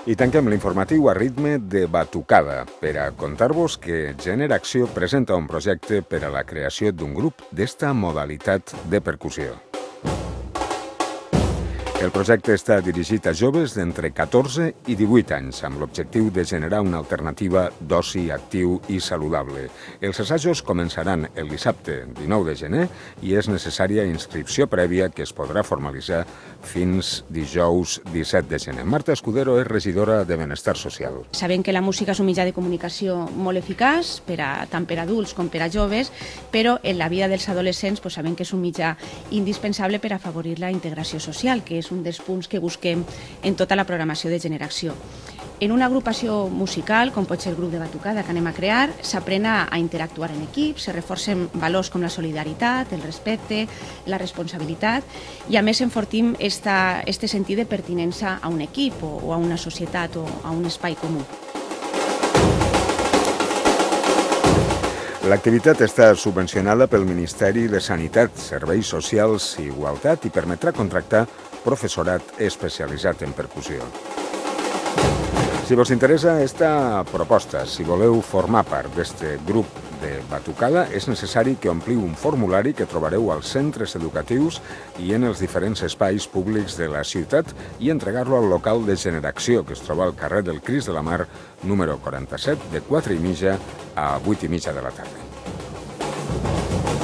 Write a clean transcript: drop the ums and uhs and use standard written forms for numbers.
I tanquem l'informatiu a ritme de batucada per a contar-vos que Generació presenta un projecte per a la creació d'un grup d'esta modalitat de percussió. El projecte està dirigit a joves d'entre 14 i 18 anys, amb l'objectiu de generar una alternativa d'oci actiu i saludable. Els assajos començaran el dissabte 19 de gener i és necessària inscripció prèvia que es podrà formalitzar fins dijous 17 de gener. Marta Escudero és regidora de Benestar Social. Sabem que la música és un mitjà de comunicació molt eficaç, tant per a adults com per a joves, però en la vida dels adolescents sabem que és un mitjà indispensable per afavorir la integració social, que és un dels punts que busquem en tota la programació de Generació. En una agrupació musical, com pot ser el grup de batucada que anem a crear, s'aprèn a interactuar en equip, se reforcen valors com la solidaritat, el respecte, la responsabilitat i a més enfortim este sentit de pertinença a un equip o a una societat o a un espai comú. L'activitat està subvencionada pel Ministeri de Sanitat, Serveis Socials i Igualtat i permetrà contractar professorat especialitzat en percussió. Si vos interessa esta proposta, si voleu formar part d'aquest grup de batucada, és necessari que ompliu un formulari que trobareu als centres educatius i en els diferents espais públics de la ciutat i entregar-lo al local de Generació, que es troba al carrer del Crist de la Mar, número 47, de 4:30 a 8:30 de la tarda.